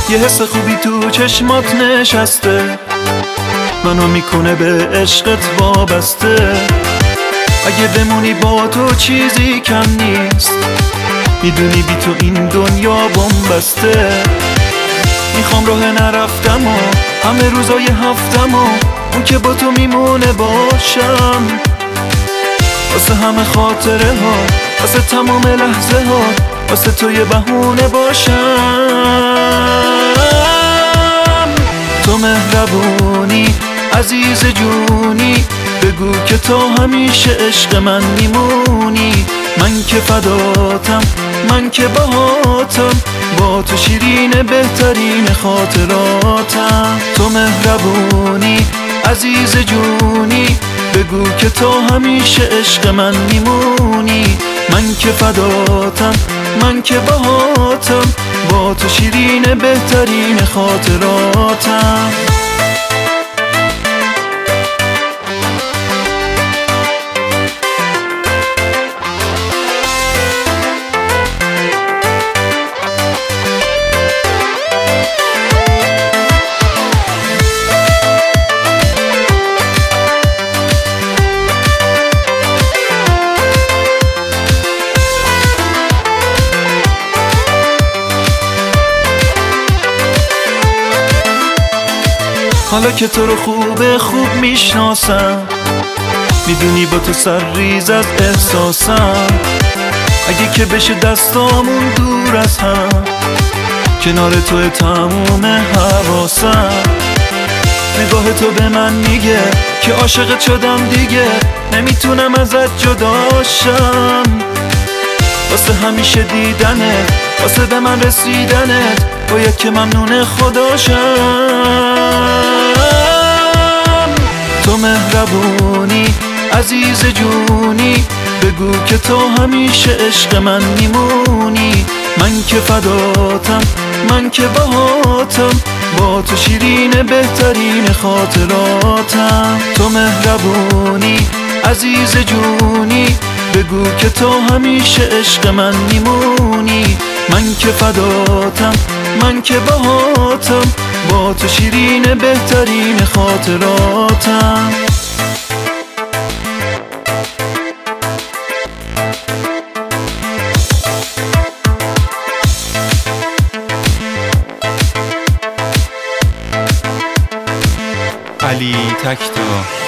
یه حس خوبی تو چشمات نشسته، منو میکنه به عشقت وابسته. اگه بمونی با تو چیزی کم نیست، میدونی بی تو این دنیا بنبسته. میخوام راه نرفتم و همه روزای هفتم و اون که با تو میمونه باشم، واسه همه خاطره ها، واسه تمام لحظه ها، واسه تو یه بهونه باشم. تو مهربونی عزیز جونی، بگو که تا همیشه عشق من میمونی. من که فداتم، من که باهاتم، با تو شیرین بهترین خاطراتم. تو مهربونی عزیز جونی، بگو که تا همیشه عشق من میمونی. من که فداتم، من که باهاتم، با تو شیرین بهترین خاطراتم. حالا که تو رو خوب میشناسم، میدونی با تو سرریز از احساسم. اگه که بشه دستامون دور از هم، کنار توی تموم حواسم. نگاه تو به من میگه که عاشقت شدم دیگه، نمیتونم ازت جداشم. واسه همیشه دیدنت، واسه به من رسیدنت، باید که ممنون خداشم. تو مهربونی عزیز جونی، بگو که تا همیشه عشق من میمونی. من که فداتم، من که باهاتم، با تو شیرین بهترین خاطراتم. تو مهربونی عزیز جونی، بگو که تا همیشه عشق من میمونی. من که فداتم، من که باهاتم، با تو شیرین بهترین خاطراتم. علی تکتا.